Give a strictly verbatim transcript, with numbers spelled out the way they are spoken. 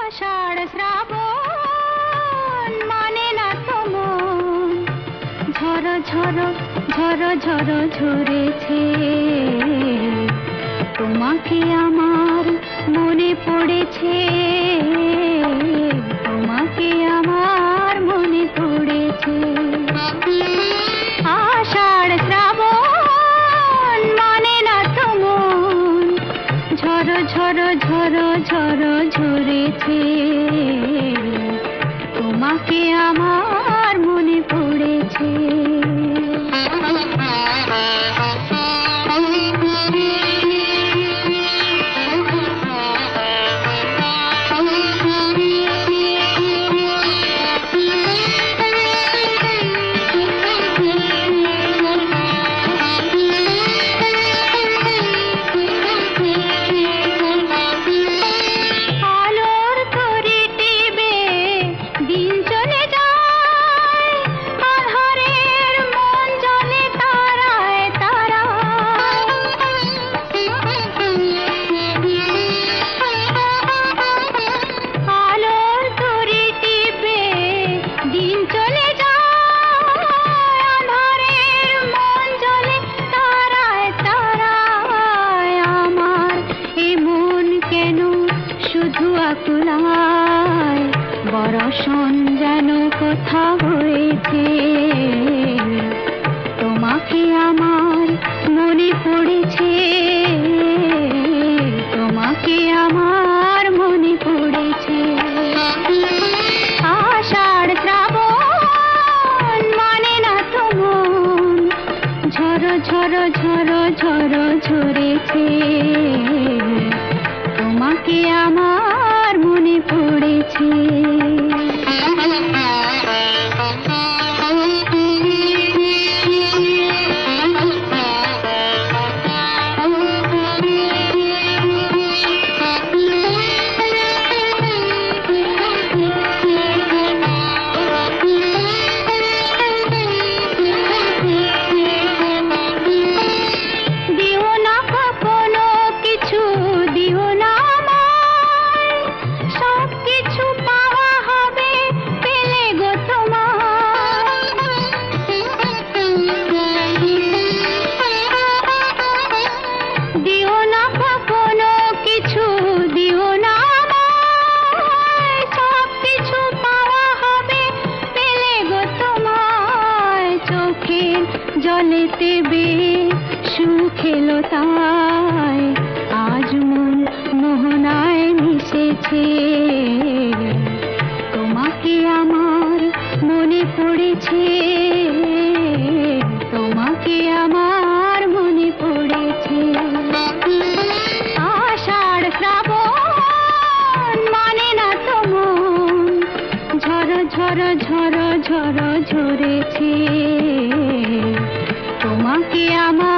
আষাঢ় শ্রাবণ মানে না তো মন, ঝড় ঝড় ঝড় ঝড় ঝরেছে। তোমাকে আমার মনে পড়েছে, তোমাকে আমার মনে পড়েছে। আষাঢ় শ্রাবণ মানে না তো মন, ঝড় ঝড় ঝড় ঝড় ঝরেছে। তোমাকে আমার মনে পড়েছে। বরষণ যেন কথা হয়েছে, তোমাকে আমার মনে পড়েছে, তোমাকে আমার মনে পড়েছে। আষাঢ় শ্রাবণ মানে না তো মন, ঝড় ঝড় ঝড় ঝড় ঝরেছে। তোমাকে আমার মনে পড়েছে। জলেতে বে সুখ এলো তাই আজ মন মোহনায় মিশেছে। তোমাকে আমার মনে পড়েছে, তোমাকে আমার মনে পড়েছে। আষাঢ় শ্রাবণ মানে না তো মন, ঝড় ঝড় ঝড় ঝড় ঝরেছে। তোমাকে আমার